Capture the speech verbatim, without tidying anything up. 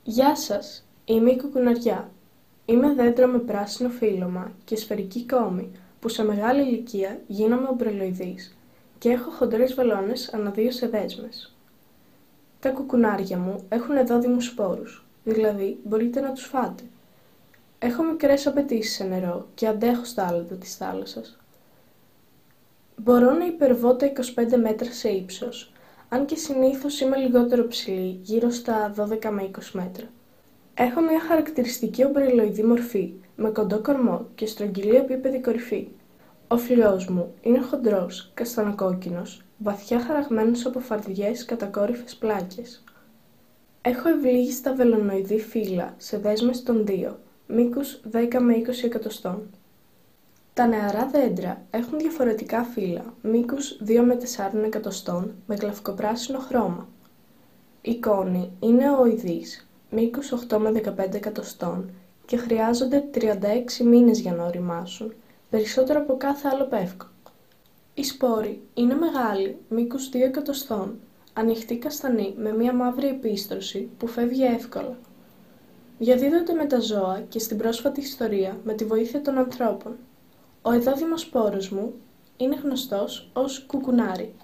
Γεια σας, είμαι η κουκουναριά. Είμαι δέντρο με πράσινο φύλλωμα και σφαιρική κόμη που σε μεγάλη ηλικία γίνομαι ομπρελοειδής και έχω χοντρές βελόνες ανά δύο σε δέσμες. Τα κουκουνάρια μου έχουν δόδιμους σπόρους, δηλαδή μπορείτε να τους φάτε. Έχω μικρές απαιτήσεις σε νερό και αντέχω στα άλατα της θάλασσας. Μπορώ να υπερβώ τα είκοσι πέντε μέτρα σε ύψος, αν και συνήθως είμαι λιγότερο ψηλή, γύρω στα δώδεκα με είκοσι μέτρα. Έχω μια χαρακτηριστική ομπρελοειδή μορφή, με κοντό κορμό και στρογγυλή επίπεδη κορυφή. Ο φλοιός μου είναι χοντρός, καστανοκόκκινος, βαθιά χαραγμένος από φαρδιές κατακόρυφες πλάκες. Έχω ευλίγιστα βελονοειδή φύλλα σε δέσμες των δύο, μήκους δέκα με είκοσι εκατοστών. Τα νεαρά δέντρα έχουν διαφορετικά φύλλα, μήκους δύο με τέσσερα εκατοστών, με γλαυκοπράσινο χρώμα. Η κόνη είναι οοειδής, μήκους οκτώ με δεκαπέντε εκατοστών και χρειάζονται τριάντα έξι μήνες για να οριμάσουν, περισσότερο από κάθε άλλο πεύκο. Οι σπόροι είναι μεγάλοι, μήκους δύο εκατοστών, ανοιχτοί καστανοί με μία μαύρη επίστρωση που φεύγει εύκολα. Διαδίδονται με τα ζώα και στην πρόσφατη ιστορία με τη βοήθεια των ανθρώπων. Ο εδόδημος σπόρος μου είναι γνωστός ως κουκουνάρι.